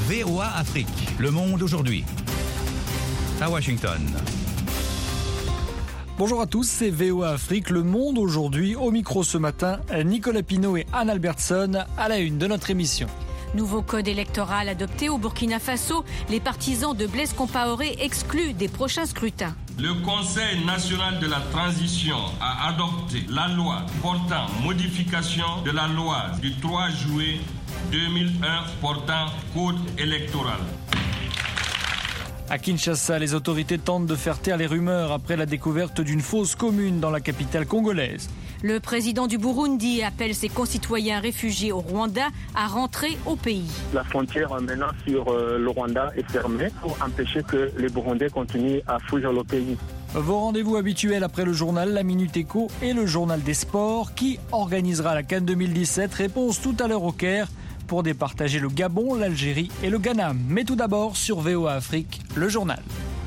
VOA Afrique, le monde aujourd'hui. À Washington. Bonjour à tous, c'est VOA Afrique, le monde aujourd'hui. Au micro ce matin, Nicolas Pinault et Anne Albertson à la une de notre émission. Nouveau code électoral adopté au Burkina Faso. Les partisans de Blaise Compaoré exclus des prochains scrutins. Le Conseil national de la transition a adopté la loi portant modification de la loi du 3 juillet 2001 portant code électoral. À Kinshasa, les autorités tentent de faire taire les rumeurs après la découverte d'une fosse commune dans la capitale congolaise. Le président du Burundi appelle ses concitoyens réfugiés au Rwanda à rentrer au pays. La frontière maintenant sur le Rwanda est fermée pour empêcher que les Burundais continuent à fuir le pays. Vos rendez-vous habituels après le journal La Minute Éco et le journal des sports. Qui organisera la CAN 2017 ? Réponse tout à l'heure au Caire pour départager le Gabon, l'Algérie et le Ghana. Mais tout d'abord sur VOA Afrique, le journal.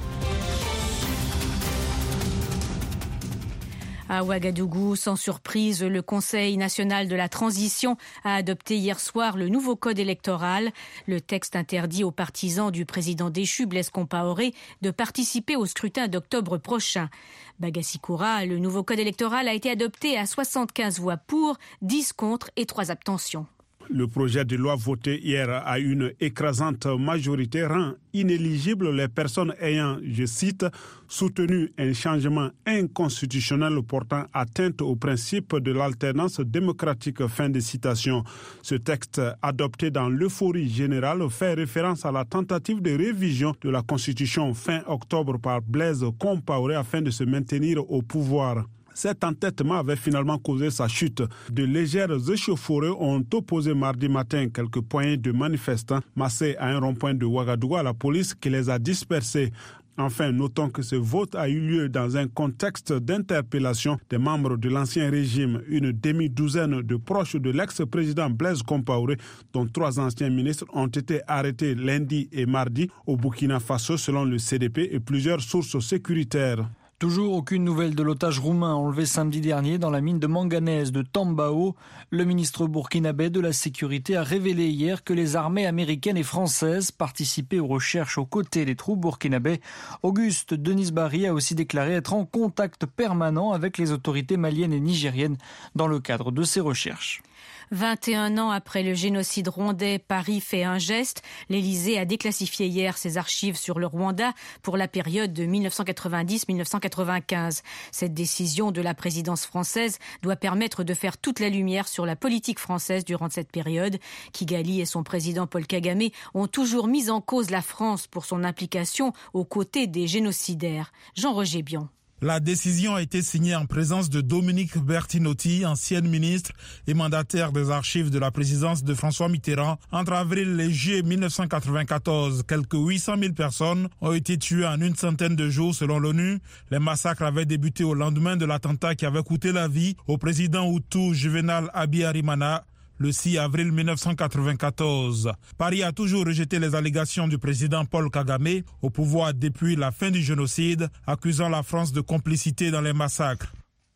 À Ouagadougou, sans surprise, le Conseil national de la transition a adopté hier soir le nouveau code électoral. Le texte interdit aux partisans du président déchu Blaise Compaoré de participer au scrutin d'octobre prochain. Bagassi-Koura, le nouveau code électoral a été adopté à 75 voix pour, 10 contre et 3 abstentions. Le projet de loi voté hier à une écrasante majorité rend inéligibles les personnes ayant, je cite, soutenu un changement inconstitutionnel portant atteinte au principe de l'alternance démocratique. Fin de citation. Ce texte, adopté dans l'euphorie générale, fait référence à la tentative de révision de la Constitution fin octobre par Blaise Compaoré afin de se maintenir au pouvoir. Cet entêtement avait finalement causé sa chute. De légères échauffourées ont opposé mardi matin quelques poignées de manifestants massés à un rond-point de Ouagadougou à la police qui les a dispersés. Enfin, notons que ce vote a eu lieu dans un contexte d'interpellation des membres de l'ancien régime. Une demi-douzaine de proches de l'ex-président Blaise Compaoré, dont 3 anciens ministres, ont été arrêtés lundi et mardi au Burkina Faso selon le CDP et plusieurs sources sécuritaires. Toujours aucune nouvelle de l'otage roumain enlevé samedi dernier dans la mine de manganèse de Tambao. Le ministre burkinabé de la Sécurité a révélé hier que les armées américaines et françaises participaient aux recherches aux côtés des troupes burkinabés. Auguste Denis-Barry a aussi déclaré être en contact permanent avec les autorités maliennes et nigériennes dans le cadre de ces recherches. 21 ans après le génocide rwandais, Paris fait un geste. L'Élysée a déclassifié hier ses archives sur le Rwanda pour la période de 1990-1995. Cette décision de la présidence française doit permettre de faire toute la lumière sur la politique française durant cette période. Kigali et son président Paul Kagame ont toujours mis en cause la France pour son implication aux côtés des génocidaires. Jean-Roger Bion. La décision a été signée en présence de Dominique Bertinotti, ancienne ministre et mandataire des archives de la présidence de François Mitterrand. Entre avril et juillet 1994, quelques 800 000 personnes ont été tuées en une centaine de jours selon l'ONU. Les massacres avaient débuté au lendemain de l'attentat qui avait coûté la vie au président Hutu Juvenal Habyarimana le 6 avril 1994. Paris a toujours rejeté les allégations du président Paul Kagame, au pouvoir depuis la fin du génocide, accusant la France de complicité dans les massacres.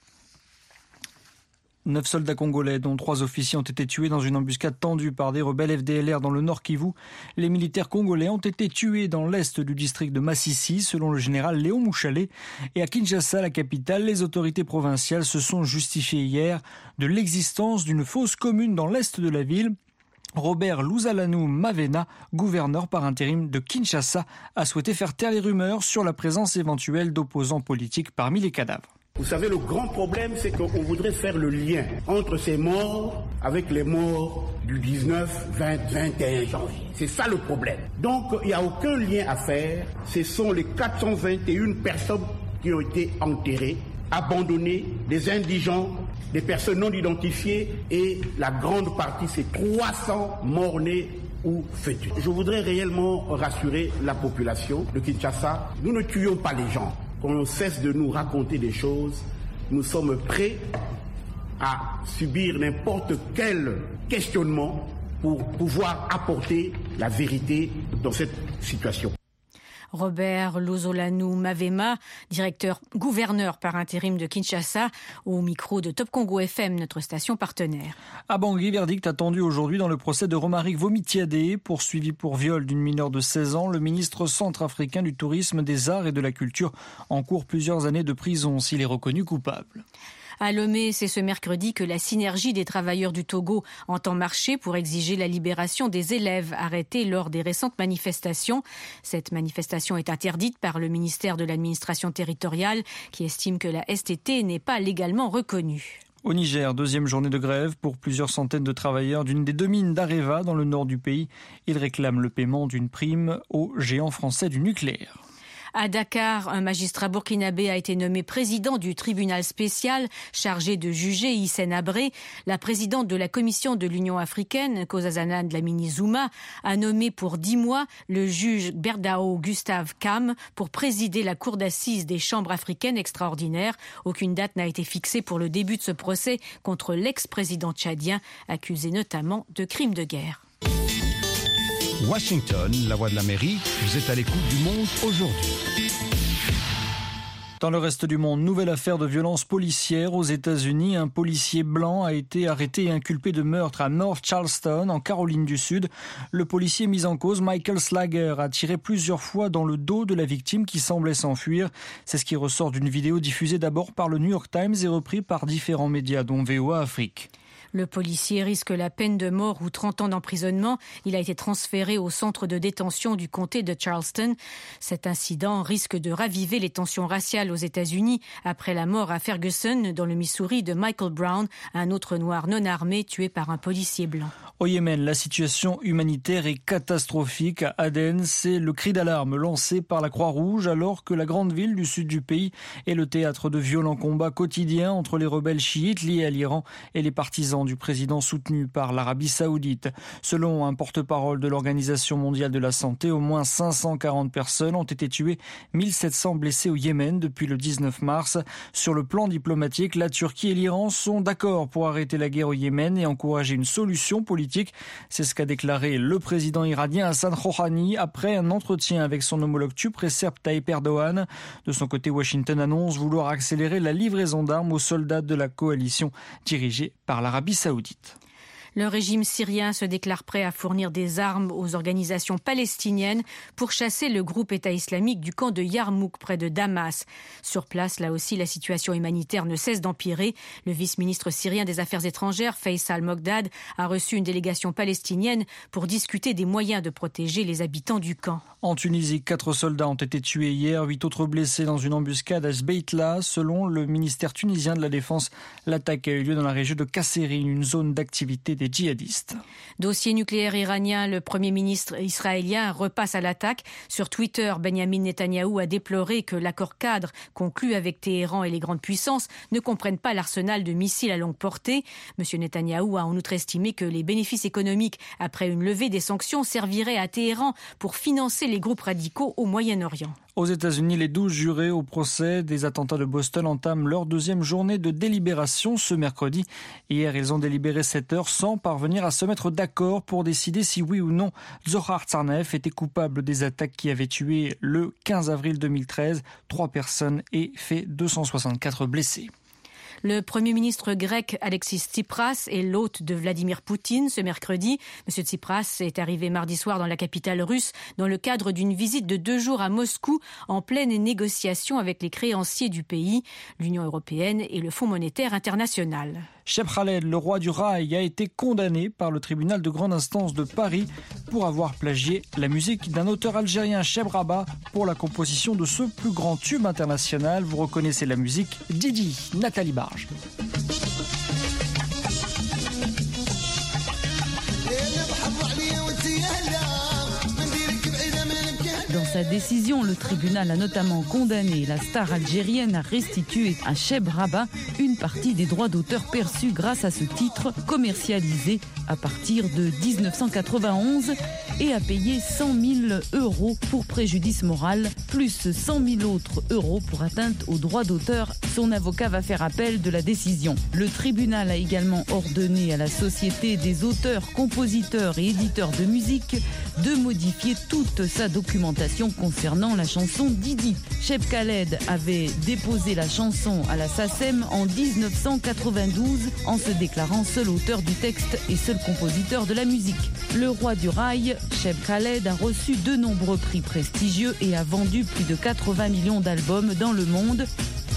9 soldats congolais, dont 3 officiers, ont été tués dans une embuscade tendue par des rebelles FDLR dans le Nord Kivu. Les militaires congolais ont été tués dans l'est du district de Massissi, selon le général Léon Mouchalé. Et à Kinshasa, la capitale, les autorités provinciales se sont justifiées hier de l'existence d'une fosse commune dans l'est de la ville. Robert Luzalanou Mavena, gouverneur par intérim de Kinshasa, a souhaité faire taire les rumeurs sur la présence éventuelle d'opposants politiques parmi les cadavres. Vous savez, le grand problème, c'est qu'on voudrait faire le lien entre ces morts avec les morts du 19, 20, 21 janvier. C'est ça le problème. Donc, il n'y a aucun lien à faire. Ce sont les 421 personnes qui ont été enterrées, abandonnées, des indigents, des personnes non identifiées et la grande partie, c'est 300 morts-nés ou fœtus. Je voudrais réellement rassurer la population de Kinshasa. Nous ne tuons pas les gens. Qu'on cesse de nous raconter des choses, nous sommes prêts à subir n'importe quel questionnement pour pouvoir apporter la vérité dans cette situation. Robert Lozolanu Mavema, gouverneur par intérim de Kinshasa, au micro de Top Congo FM, notre station partenaire. À Bangui, verdict attendu aujourd'hui dans le procès de Romaric Vomitiadé, poursuivi pour viol d'une mineure de 16 ans. Le ministre centrafricain du Tourisme, des Arts et de la Culture encourt plusieurs années de prison s'il est reconnu coupable. À Lomé, c'est ce mercredi que la synergie des travailleurs du Togo entend marcher pour exiger la libération des élèves arrêtés lors des récentes manifestations. Cette manifestation est interdite par le ministère de l'administration territoriale qui estime que la STT n'est pas légalement reconnue. Au Niger, deuxième journée de grève pour plusieurs centaines de travailleurs d'une des 2 mines d'Areva dans le nord du pays. Ils réclament le paiement d'une prime aux géants français du nucléaire. À Dakar, un magistrat burkinabé a été nommé président du tribunal spécial chargé de juger Hissène Habré. La présidente de la commission de l'Union africaine, Nkosazana Dlamini Zuma, a nommé pour 10 mois le juge Berdao Gustave Kam pour présider la cour d'assises des chambres africaines extraordinaires. Aucune date n'a été fixée pour le début de ce procès contre l'ex-président tchadien, accusé notamment de crimes de guerre. Washington, la voix de l'Amérique, vous êtes à l'écoute du monde aujourd'hui. Dans le reste du monde, nouvelle affaire de violence policière aux États-Unis. Un policier blanc a été arrêté et inculpé de meurtre à North Charleston, en Caroline du Sud. Le policier mis en cause, Michael Slager, a tiré plusieurs fois dans le dos de la victime qui semblait s'enfuir. C'est ce qui ressort d'une vidéo diffusée d'abord par le New York Times et repris par différents médias, dont VOA Afrique. Le policier risque la peine de mort ou 30 ans d'emprisonnement. Il a été transféré au centre de détention du comté de Charleston. Cet incident risque de raviver les tensions raciales aux États-Unis après la mort à Ferguson, dans le Missouri, de Michael Brown, un autre noir non armé tué par un policier blanc. Au Yémen, la situation humanitaire est catastrophique. À Aden, c'est le cri d'alarme lancé par la Croix-Rouge alors que la grande ville du sud du pays est le théâtre de violents combats quotidiens entre les rebelles chiites liés à l'Iran et les partisans du président soutenu par l'Arabie Saoudite. Selon un porte-parole de l'Organisation mondiale de la santé, au moins 540 personnes ont été tuées, 1700 blessés au Yémen depuis le 19 mars. Sur le plan diplomatique, la Turquie et l'Iran sont d'accord pour arrêter la guerre au Yémen et encourager une solution politique. C'est ce qu'a déclaré le président iranien Hassan Rouhani après un entretien avec son homologue turc Recep Tayyip Erdogan. De son côté, Washington annonce vouloir accélérer la livraison d'armes aux soldats de la coalition dirigée par l'Arabie Saoudite. Le régime syrien se déclare prêt à fournir des armes aux organisations palestiniennes pour chasser le groupe État islamique du camp de Yarmouk près de Damas. Sur place, là aussi, la situation humanitaire ne cesse d'empirer. Le vice-ministre syrien des Affaires étrangères, Faisal Mogdad, a reçu une délégation palestinienne pour discuter des moyens de protéger les habitants du camp. En Tunisie, 4 soldats ont été tués hier, 8 autres blessés dans une embuscade à Sbeitla. Selon le ministère tunisien de la Défense, l'attaque a eu lieu dans la région de Kasserine, une zone d'activité des djihadistes. Dossier nucléaire iranien, le Premier ministre israélien repasse à l'attaque. Sur Twitter, Benjamin Netanyahou a déploré que l'accord cadre conclu avec Téhéran et les grandes puissances ne comprenne pas l'arsenal de missiles à longue portée. M. Netanyahou a en outre estimé que les bénéfices économiques après une levée des sanctions serviraient à Téhéran pour financer les groupes radicaux au Moyen-Orient. Aux États-Unis, les 12 jurés au procès des attentats de Boston entament leur deuxième journée de délibération ce mercredi. Hier, ils ont délibéré 7 heures sans parvenir à se mettre d'accord pour décider si oui ou non Zohar Tsarnaev était coupable des attaques qui avaient tué le 15 avril 2013 3 personnes et fait 264 blessés. Le Premier ministre grec Alexis Tsipras est l'hôte de Vladimir Poutine ce mercredi. M. Tsipras est arrivé mardi soir dans la capitale russe dans le cadre d'une visite de 2 jours à Moscou en pleine négociation avec les créanciers du pays, l'Union européenne et le Fonds monétaire international. Cheb Khaled, le roi du rail, a été condamné par le tribunal de grande instance de Paris pour avoir plagié la musique d'un auteur algérien, Cheb Rabat, pour la composition de ce plus grand tube international. Vous reconnaissez la musique, Didi, Nathalie Barge. Dans sa décision, le tribunal a notamment condamné la star algérienne à restituer à Cheb Rabat une partie des droits d'auteur perçus grâce à ce titre commercialisé à partir de 1991 et à payer 100 000 € pour préjudice moral, plus 100 000 autres euros pour atteinte aux droits d'auteur. Son avocat va faire appel de la décision. Le tribunal a également ordonné à la Société des auteurs, compositeurs et éditeurs de musique de modifier toute sa documentation question concernant la chanson Didi. Cheb Khaled avait déposé la chanson à la SACEM en 1992 en se déclarant seul auteur du texte et seul compositeur de la musique. Le roi du rail, Cheb Khaled, a reçu de nombreux prix prestigieux et a vendu plus de 80 millions d'albums dans le monde.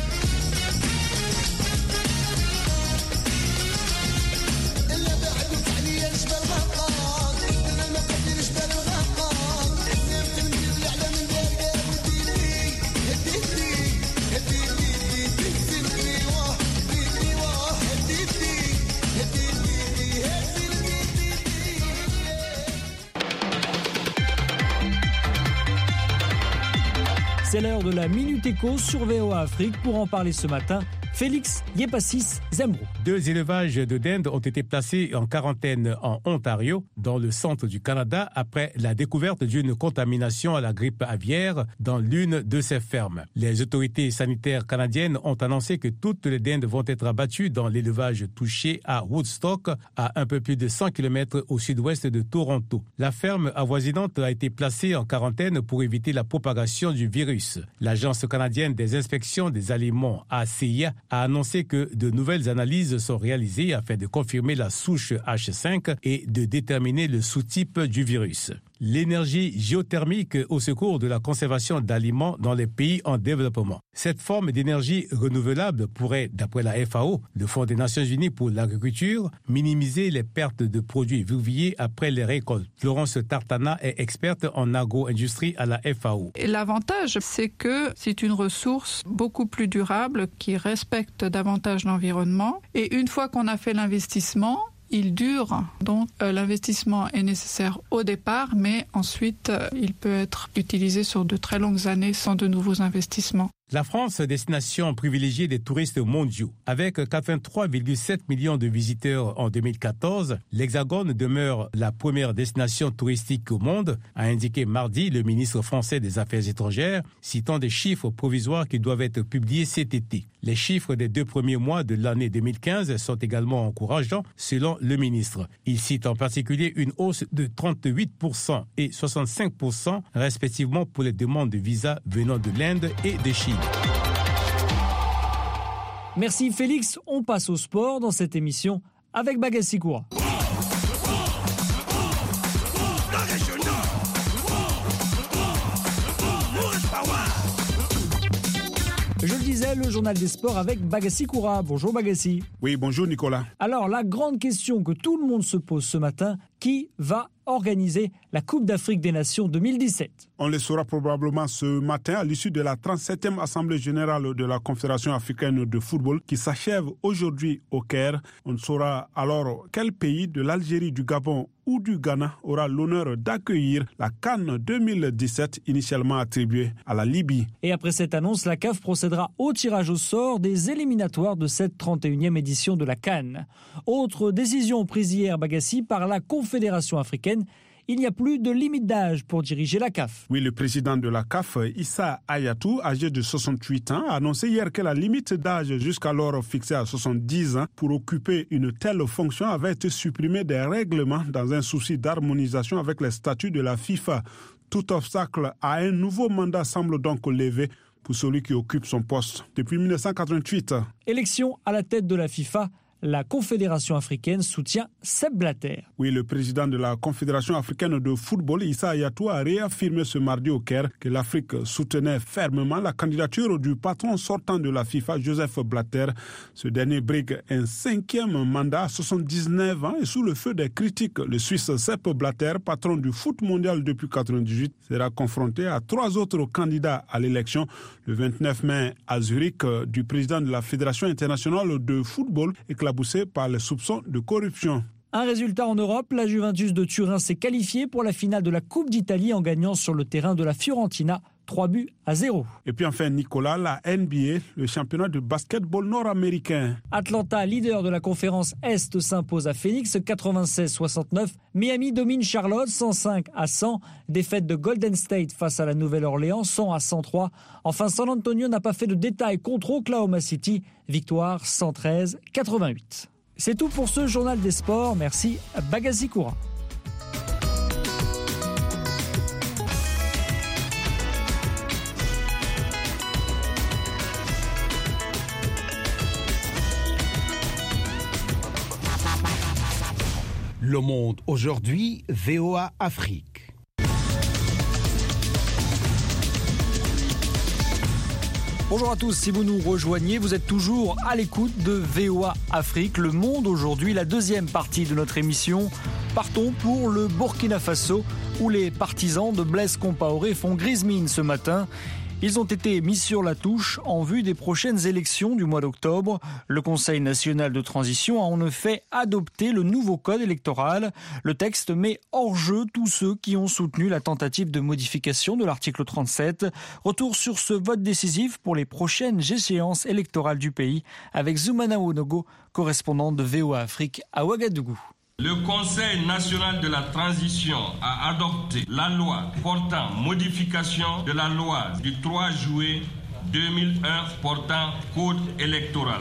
C'est l'heure de la Minute Éco sur VOA Afrique. Pour en parler ce matin, Félix Yepassis Zembrou. 2 élevages de dinde ont été placés en quarantaine en Ontario, dans le centre du Canada, après la découverte d'une contamination à la grippe aviaire dans l'une de ces fermes. Les autorités sanitaires canadiennes ont annoncé que toutes les dindes vont être abattues dans l'élevage touché à Woodstock, à un peu plus de 100 km au sud-ouest de Toronto. La ferme avoisinante a été placée en quarantaine pour éviter la propagation du virus. L'Agence canadienne des inspections des aliments, ACIA, a annoncé que de nouvelles analyses sont réalisées afin de confirmer la souche H5 et de déterminer le sous-type du virus. L'énergie géothermique au secours de la conservation d'aliments dans les pays en développement. Cette forme d'énergie renouvelable pourrait, d'après la FAO, le Fonds des Nations Unies pour l'agriculture, minimiser les pertes de produits vivriers après les récoltes. Florence Tartana est experte en agro-industrie à la FAO. Et l'avantage, c'est que c'est une ressource beaucoup plus durable qui respecte davantage l'environnement. Et une fois qu'on a fait l'investissement, il dure, donc l'investissement est nécessaire au départ, mais ensuite il peut être utilisé sur de très longues années sans de nouveaux investissements. La France, destination privilégiée des touristes mondiaux. Avec 83,7 millions de visiteurs en 2014, l'Hexagone demeure la première destination touristique au monde, a indiqué mardi le ministre français des Affaires étrangères, citant des chiffres provisoires qui doivent être publiés cet été. Les chiffres des 2 premiers mois de l'année 2015 sont également encourageants, selon le ministre. Il cite en particulier une hausse de 38% et 65% respectivement pour les demandes de visa venant de l'Inde et de Chine. Merci Félix, on passe au sport dans cette émission avec Bagassi Koura. Je le disais, le journal des sports avec Bagassi Koura. Bonjour Bagassi. Oui, bonjour Nicolas. Alors, la grande question que tout le monde se pose ce matin, qui va organiser la Coupe d'Afrique des Nations 2017? On le saura probablement ce matin à l'issue de la 37e Assemblée générale de la Confédération africaine de football qui s'achève aujourd'hui au Caire. On saura alors quel pays de l'Algérie, du Gabon ou du Ghana aura l'honneur d'accueillir la CAN 2017 initialement attribuée à la Libye. Et après cette annonce, la CAF procédera au tirage au sort des éliminatoires de cette 31e édition de la CAN. Autre décision prise hier, Bagassi, par la Confédération africaine. Il n'y a plus de limite d'âge pour diriger la CAF. Oui, le président de la CAF, Issa Hayatou, âgé de 68 ans, a annoncé hier que la limite d'âge jusqu'alors fixée à 70 ans pour occuper une telle fonction avait été supprimée des règlements dans un souci d'harmonisation avec les statuts de la FIFA. Tout obstacle à un nouveau mandat semble donc levé pour celui qui occupe son poste depuis 1988. Élection à la tête de la FIFA. La Confédération africaine soutient Sepp Blatter. Oui, le président de la Confédération africaine de football, Issa Hayatou, a réaffirmé ce mardi au Caire que l'Afrique soutenait fermement la candidature du patron sortant de la FIFA, Joseph Blatter. Ce dernier brigue un 5e mandat à 79 ans et sous le feu des critiques. Le Suisse Sepp Blatter, patron du foot mondial depuis 1998, sera confronté à 3 autres candidats à l'élection le 29 mai à Zurich du président de la Fédération internationale de football éclaboussé par les soupçons de corruption. Un résultat en Europe, la Juventus de Turin s'est qualifiée pour la finale de la Coupe d'Italie en gagnant sur le terrain de la Fiorentina 3-0. Et puis enfin Nicolas, la NBA, le championnat de basketball nord-américain. Atlanta, leader de la conférence Est, s'impose à Phoenix 96-69. Miami domine Charlotte 105-100. Défaite de Golden State face à la Nouvelle-Orléans 100-103. Enfin, San Antonio n'a pas fait de détails contre Oklahoma City. Victoire 113-88. C'est tout pour ce journal des sports. Merci Bagassi Koura. Le Monde aujourd'hui, VOA Afrique. Bonjour à tous, si vous nous rejoignez, vous êtes toujours à l'écoute de VOA Afrique, Le Monde aujourd'hui, la deuxième partie de notre émission. Partons pour le Burkina Faso, où les partisans de Blaise Compaoré font grise mine ce matin. Ils ont été mis sur la touche en vue des prochaines élections du mois d'octobre. Le Conseil national de transition a en effet adopté le nouveau code électoral. Le texte met hors jeu tous ceux qui ont soutenu la tentative de modification de l'article 37. Retour sur ce vote décisif pour les prochaines échéances électorales du pays avec Zoumana Wonogo, correspondante de VOA Afrique à Ouagadougou. Le Conseil national de la transition a adopté la loi portant modification de la loi du 3 juillet 2001 portant code électoral.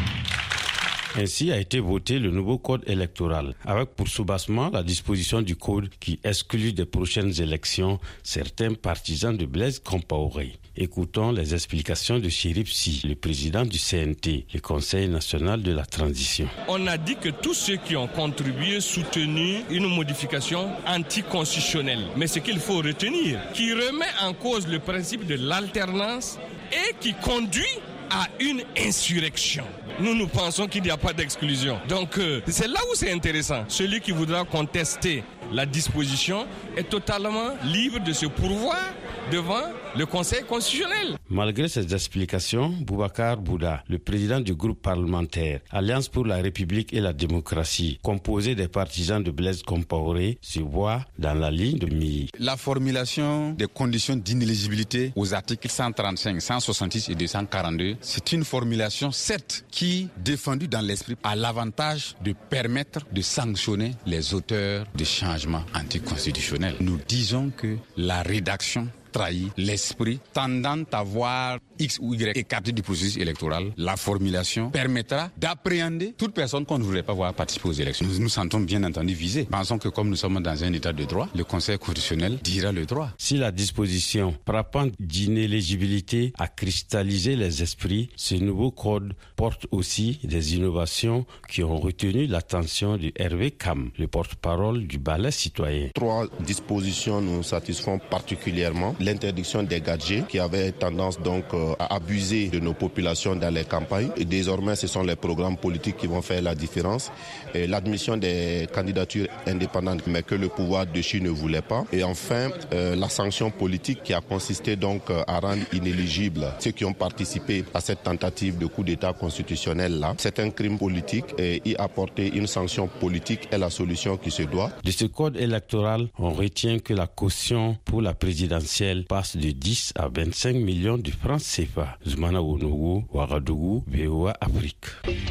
Ainsi a été voté le nouveau code électoral, avec pour soubassement la disposition du code qui exclut des prochaines élections certains partisans de Blaise Compaoré. Écoutons les explications de Chérif Sy, le président du CNT, le Conseil national de la transition. On a dit que tous ceux qui ont contribué, soutenu une modification anticonstitutionnelle, mais ce qu'il faut retenir, qui remet en cause le principe de l'alternance et qui conduit à une insurrection. Nous pensons qu'il n'y a pas d'exclusion. Donc c'est là où c'est intéressant. Celui qui voudra contester la disposition est totalement libre de se pourvoir devant le Conseil constitutionnel. Malgré ces explications, Boubacar Bouda, le président du groupe parlementaire Alliance pour la République et la démocratie, composé des partisans de Blaise Compaoré, se voit dans la ligne de mire. La formulation des conditions d'inéligibilité aux articles 135, 166 et 242, c'est une formulation, certes, qui, défendue dans l'esprit, a l'avantage de permettre de sanctionner les auteurs de changements anticonstitutionnels. Nous disons que la rédaction trahit l'esprit tendant à voir X ou Y écarté du processus électoral. La formulation permettra d'appréhender toute personne qu'on ne voudrait pas voir participer aux élections. Nous nous sentons bien entendu visés. Pensons que comme nous sommes dans un état de droit, le Conseil constitutionnel dira le droit. Si la disposition frappante d'inéligibilité a cristallisé les esprits, ce nouveau code porte aussi des innovations qui ont retenu l'attention de Hervé Kam, le porte-parole du Balai citoyen. 3 dispositions nous satisfont particulièrement. L'interdiction des gadgets qui avaient tendance donc à abuser de nos populations dans les campagnes. Et désormais, ce sont les programmes politiques qui vont faire la différence. Et l'admission des candidatures indépendantes, mais que le pouvoir de Chine ne voulait pas. Et enfin, la sanction politique qui a consisté donc à rendre inéligibles ceux qui ont participé à cette tentative de coup d'État constitutionnel-là. C'est un crime politique et y apporter une sanction politique est la solution qui se doit. De ce code électoral, on retient que la caution pour la présidentielle passe de 10 à 25 millions de francs CFA. Zoumana Wonogo, Ouagadougou, VOA Afrique.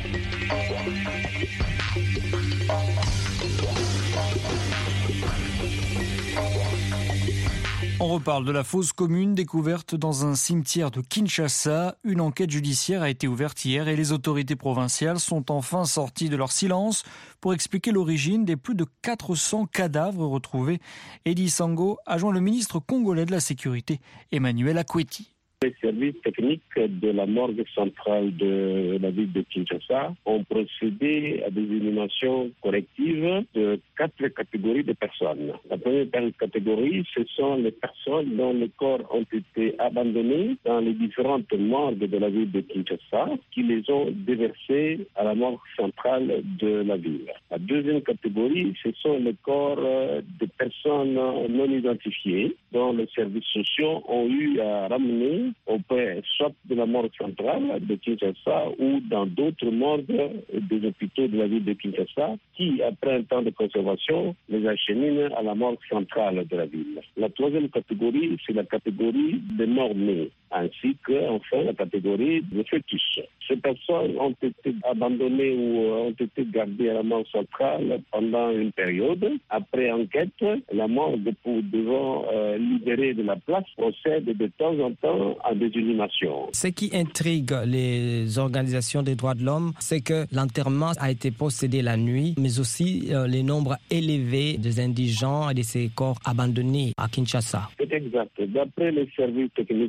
On reparle de la fosse commune découverte dans un cimetière de Kinshasa. Une enquête judiciaire a été ouverte hier et les autorités provinciales sont enfin sorties de leur silence pour expliquer l'origine des plus de 400 cadavres retrouvés. Eddie Sango a joint le ministre congolais de la Sécurité, Emmanuel Akweti. Les services techniques de la morgue centrale de la ville de Kinshasa ont procédé à des inhumations correctives de 4 catégories de personnes. La première catégorie, ce sont les personnes dont les corps ont été abandonnés dans les différentes morgues de la ville de Kinshasa, qui les ont déversés à la morgue centrale de la ville. La deuxième catégorie, ce sont les corps de personnes non identifiées, dont les services sociaux ont eu à ramener auprès soit de la morgue centrale de Kinshasa ou dans d'autres morgues des hôpitaux de la ville de Kinshasa qui, après un temps de conservation, les acheminent à la morgue centrale de la ville. La troisième catégorie, c'est la catégorie des morts-nés, ainsi que, enfin, la catégorie des fœtus. Ces personnes ont été abandonnées ou ont été gardées à la morgue centrale pendant une période. Après enquête, la morgue, devant libérer de la place, procède de temps en temps à des inhumations. Ce qui intrigue les organisations des droits de l'homme, c'est que l'enterrement a été procédé la nuit, mais aussi les nombres élevés des indigents et de ces corps abandonnés à Kinshasa. C'est exact. D'après les services techniques de cette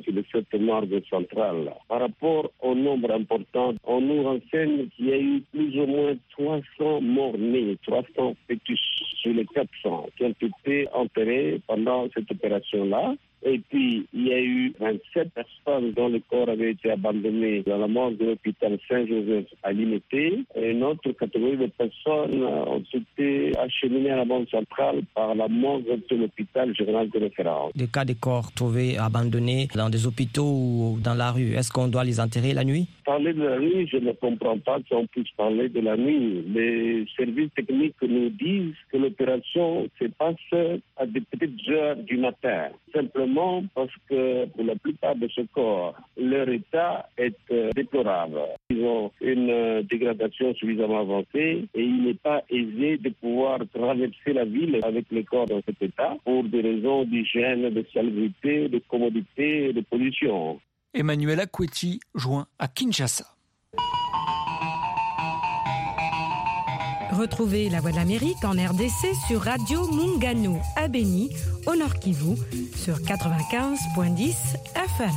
cette morgue centrale. Par rapport au nombre important, on nous renseigne qu'il y a eu plus ou moins 300 morts-nés, 300 fœtus sur les 400 qui ont été enterrés pendant cette opération-là. Et puis, il y a eu 27 personnes dont le corps avait été abandonné dans la morgue de l'hôpital Saint-Joseph à Limité. Et une autre catégorie de personnes ont été acheminées à la morgue centrale par la morgue de l'hôpital général de référence. Des cas de corps trouvés abandonnés dans des hôpitaux ou dans la rue, est-ce qu'on doit les enterrer la nuit? Parler de la nuit, je ne comprends pas qu'on puisse parler de la nuit. Les services techniques nous disent que l'opération se passe à des petites heures du matin. Simplement parce que pour la plupart de ce corps, leur état est déplorable. Ils ont une dégradation suffisamment avancée et il n'est pas aisé de pouvoir traverser la ville avec les corps dans cet état pour des raisons d'hygiène, de salubrité, de commodité et de pollution. Emmanuel Akweti, joint à Kinshasa. Retrouvez La Voix de l'Amérique en RDC sur Radio Mungano à Beni, au Nord Kivu, sur 95.10 FM.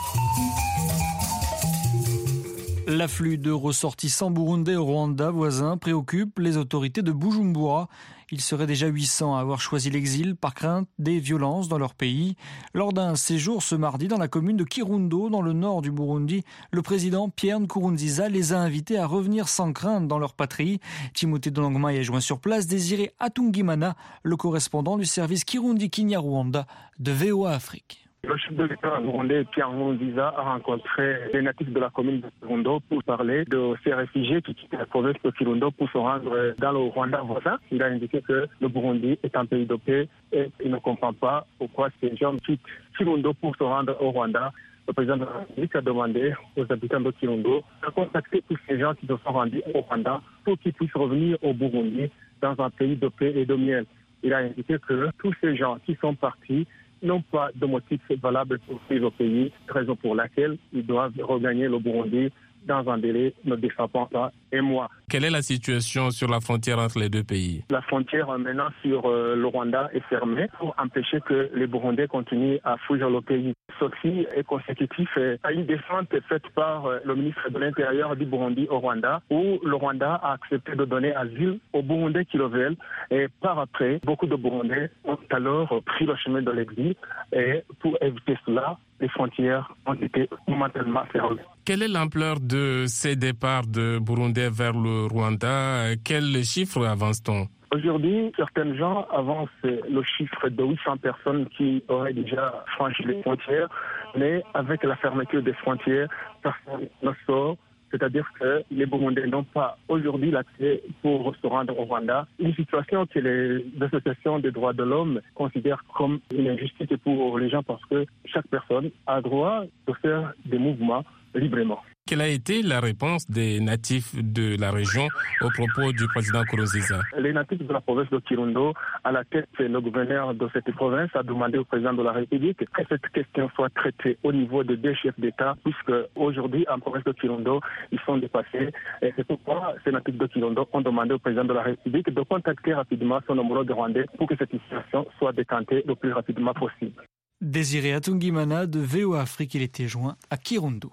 L'afflux de ressortissants burundais au Rwanda voisin préoccupe les autorités de Bujumbura. Ils seraient déjà 800 à avoir choisi l'exil par crainte des violences dans leur pays. Lors d'un séjour ce mardi dans la commune de Kirundo, dans le nord du Burundi, le président Pierre Nkurunziza les a invités à revenir sans crainte dans leur patrie. Timothée Dolangma est joint sur place. Désiré Atungimana, le correspondant du service Kirundi-Kinyarwanda de VOA Afrique. Le chef de l'État burundais, Pierre Nkurunziza, a rencontré les natifs de la commune de Kirundo pour parler de ces réfugiés qui quittent la province de Kirundo pour se rendre dans le Rwanda voisin. Il a indiqué que le Burundi est un pays de paix et il ne comprend pas pourquoi ces gens quittent Kirundo pour se rendre au Rwanda. Le président de la République a demandé aux habitants de Kirundo de contacter tous ces gens qui se sont rendus au Rwanda pour qu'ils puissent revenir au Burundi dans un pays de paix et de miel. Il a indiqué que tous ces gens qui sont partis n'ont pas de motif valable pour suivre au pays, raison pour laquelle ils doivent regagner le Burundi dans un délai ne dépassant pas un mois. Quelle est la situation sur la frontière entre les deux pays? La frontière maintenant sur le Rwanda est fermée pour empêcher que les Burundais continuent à fuir le pays. Ceci est consécutif à une descente faite par le ministre de l'Intérieur du Burundi au Rwanda, où le Rwanda a accepté de donner asile aux Burundais qui le veulent. Et par après, beaucoup de Burundais ont alors pris le chemin de l'exil. Et pour éviter cela, les frontières ont été momentanément fermées. Quelle est l'ampleur de ces départs de Burundais vers le Rwanda? Quels chiffres avance-t-on? Aujourd'hui, certains gens avancent le chiffre de 800 personnes qui auraient déjà franchi les frontières, mais avec la fermeture des frontières, personne ne sort. C'est-à-dire que les Burundais n'ont pas aujourd'hui l'accès pour se rendre au Rwanda. Une situation que les associations des droits de l'homme considèrent comme une injustice pour les gens parce que chaque personne a droit de faire des mouvements librement. Quelle a été la réponse des natifs de la région au propos du président Nkurunziza? Les natifs de la province de Kirundo, à la tête le gouverneur de cette province, a demandé au président de la République que cette question soit traitée au niveau des deux chefs d'État, puisque aujourd'hui, en province de Kirundo, ils sont dépassés. Et c'est pourquoi ces natifs de Kirundo ont demandé au président de la République de contacter rapidement son homologue rwandais pour que cette situation soit décantée le plus rapidement possible. Désiré Atungimana de VOA Afrique, il était joint à Kirundo.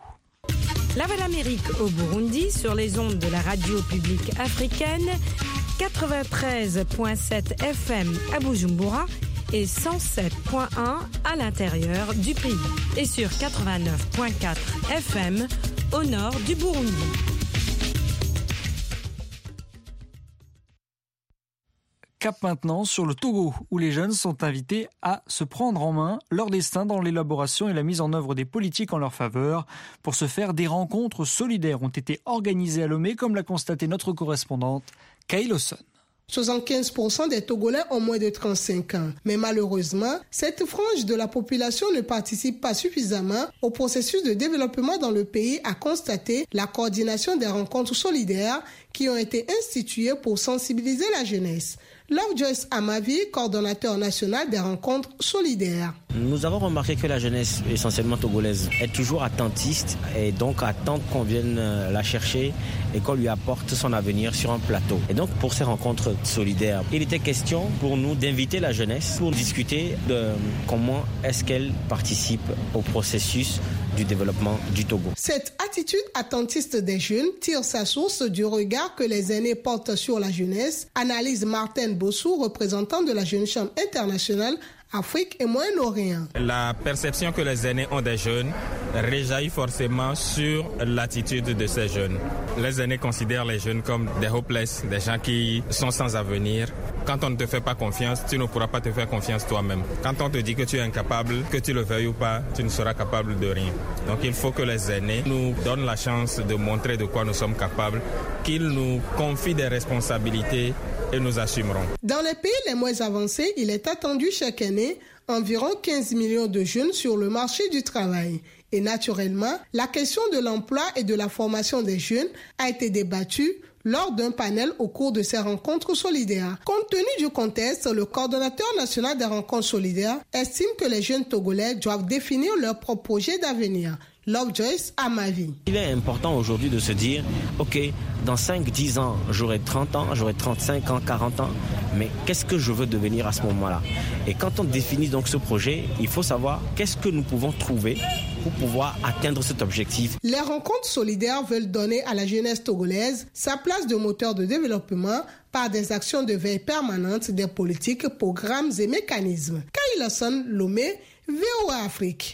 La Voix de l'Amérique au Burundi sur les ondes de la radio publique africaine, 93.7 FM à Bujumbura et 107.1 à l'intérieur du pays et sur 89.4 FM au nord du Burundi. Cap maintenant sur le Togo, où les jeunes sont invités à se prendre en main leur destin dans l'élaboration et la mise en œuvre des politiques en leur faveur. Pour ce faire, des rencontres solidaires ont été organisées à Lomé, comme l'a constaté notre correspondante, Kay Lawson. 75% des Togolais ont moins de 35 ans. Mais malheureusement, cette frange de la population ne participe pas suffisamment au processus de développement dans le pays, a constaté la coordination des rencontres solidaires qui ont été instituées pour sensibiliser la jeunesse. Love Joyce Amavi, coordonnateur national des rencontres solidaires. Nous avons remarqué que la jeunesse, essentiellement togolaise, est toujours attentiste et donc attend qu'on vienne la chercher et qu'on lui apporte son avenir sur un plateau. Et donc pour ces rencontres solidaires, il était question pour nous d'inviter la jeunesse pour discuter de comment est-ce qu'elle participe au processus du développement du Togo. Cette attitude attentiste des jeunes tire sa source du regard que les aînés portent sur la jeunesse, analyse Martin Bossou, représentant de la Jeune Chambre internationale Afrique et Moyen-Orient. La perception que les aînés ont des jeunes rejaillit forcément sur l'attitude de ces jeunes. Les aînés considèrent les jeunes comme des hopeless, des gens qui sont sans avenir. Quand on ne te fait pas confiance, tu ne pourras pas te faire confiance toi-même. Quand on te dit que tu es incapable, que tu le veuilles ou pas, tu ne seras capable de rien. Donc il faut que les aînés nous donnent la chance de montrer de quoi nous sommes capables, qu'ils nous confient des responsabilités et nous assumerons. Dans les pays les moins avancés, il est attendu chaque année environ 15 millions de jeunes sur le marché du travail. Et naturellement, la question de l'emploi et de la formation des jeunes a été débattue lors d'un panel au cours de ces rencontres solidaires. Compte tenu du contexte, le coordonnateur national des rencontres solidaires estime que les jeunes Togolais doivent définir leur propre projet d'avenir. Love Joyce à ma vie. Il est important aujourd'hui de se dire, ok, dans 5-10 ans, j'aurai 30 ans, j'aurai 35 ans, 40 ans, mais qu'est-ce que je veux devenir à ce moment-là? Et quand on définit donc ce projet, il faut savoir qu'est-ce que nous pouvons trouver pour pouvoir atteindre cet objectif. Les rencontres solidaires veulent donner à la jeunesse togolaise sa place de moteur de développement par des actions de veille permanente des politiques, programmes et mécanismes. Kailason Lomé, VOA Afrique.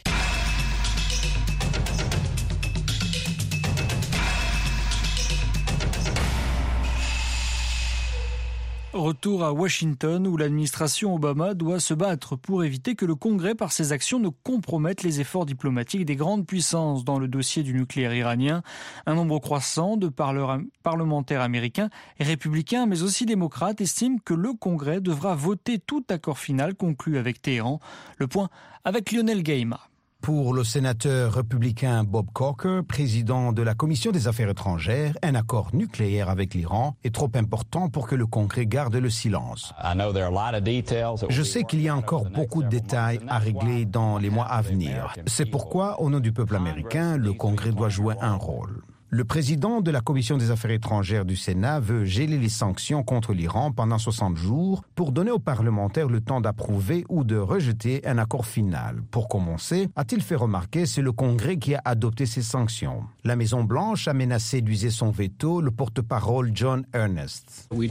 Retour à Washington où l'administration Obama doit se battre pour éviter que le Congrès par ses actions ne compromette les efforts diplomatiques des grandes puissances dans le dossier du nucléaire iranien. Un nombre croissant de parlementaires américains et républicains mais aussi démocrates estiment que le Congrès devra voter tout accord final conclu avec Téhéran. Le point avec Lionel Gaïma. Pour le sénateur républicain Bob Corker, président de la Commission des Affaires étrangères, un accord nucléaire avec l'Iran est trop important pour que le Congrès garde le silence. Je sais qu'il y a encore beaucoup de détails à régler dans les mois à venir. C'est pourquoi, au nom du peuple américain, le Congrès doit jouer un rôle. Le président de la Commission des Affaires étrangères du Sénat veut geler les sanctions contre l'Iran pendant 60 jours pour donner aux parlementaires le temps d'approuver ou de rejeter un accord final. Pour commencer, a-t-il fait remarquer, c'est le Congrès qui a adopté ces sanctions. La Maison-Blanche a menacé d'user son veto, le porte-parole John Ernest. Nous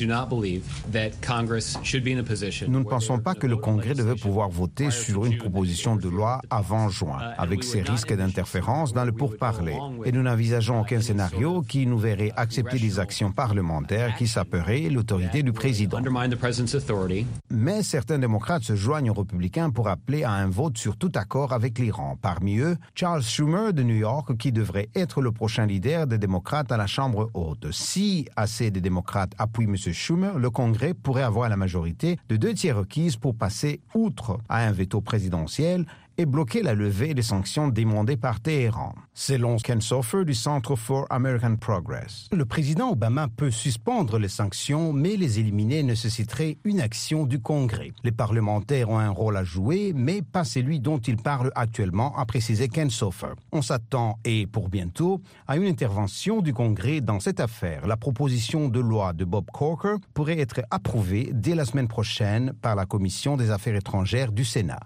ne pensons pas que le Congrès devait pouvoir voter sur une proposition de loi avant juin, avec ces risques d'interférence dans le pourparler. Et nous n'envisageons aucun scénario qui nous verrait accepter des actions parlementaires qui saperaient l'autorité du président. Mais certains démocrates se joignent aux républicains pour appeler à un vote sur tout accord avec l'Iran. Parmi eux, Charles Schumer de New York, qui devrait être le prochain leader des démocrates à la Chambre haute. Si assez de démocrates appuient M. Schumer, le Congrès pourrait avoir la majorité de 2/3 requises pour passer outre à un veto présidentiel et bloquer la levée des sanctions demandées par Téhéran. Selon Ken Sofer du Centre for American Progress, le président Obama peut suspendre les sanctions, mais les éliminer nécessiterait une action du Congrès. Les parlementaires ont un rôle à jouer, mais pas celui dont ils parlent actuellement, a précisé Ken Sofer. On s'attend, et pour bientôt, à une intervention du Congrès dans cette affaire. La proposition de loi de Bob Corker pourrait être approuvée dès la semaine prochaine par la Commission des Affaires étrangères du Sénat.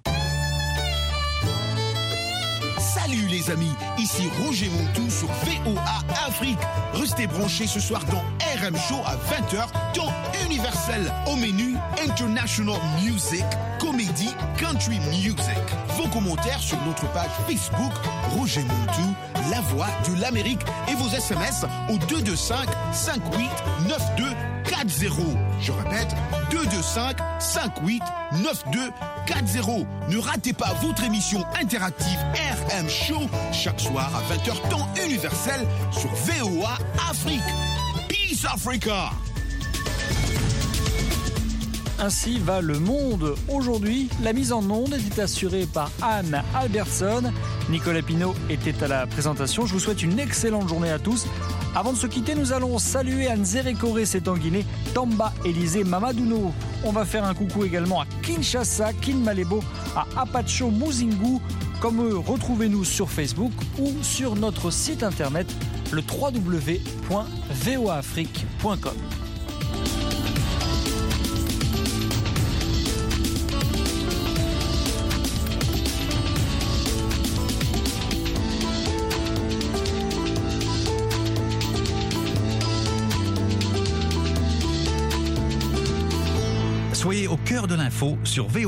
Salut les amis, ici Roger Montou sur VOA Afrique. Restez branchés ce soir dans RM Show à 20h, temps universel. Au menu, International Music, Comédie, Country Music. Vos commentaires sur notre page Facebook, Roger Montou, la voix de l'Amérique. Et vos SMS au 225-58-92-40. Je répète, 225-58-92-40. Ne ratez pas votre émission interactive RM Show chaque soir à 20h temps universel sur VOA Afrique. Peace Africa. Ainsi va le monde aujourd'hui. La mise en onde était assurée par Anne Albertson. Nicolas Pinault était à la présentation. Je vous souhaite une excellente journée à tous. Avant de se quitter, nous allons saluer Anzere Kore Setanguine, Tamba Élysée Mamadouno. On va faire un coucou également à Kinshasa, Kinmalebo, à Apacho Muzingu. Comme eux, retrouvez-nous sur Facebook ou sur notre site internet, le www.voafrique.com. cœur de l'info sur VOA.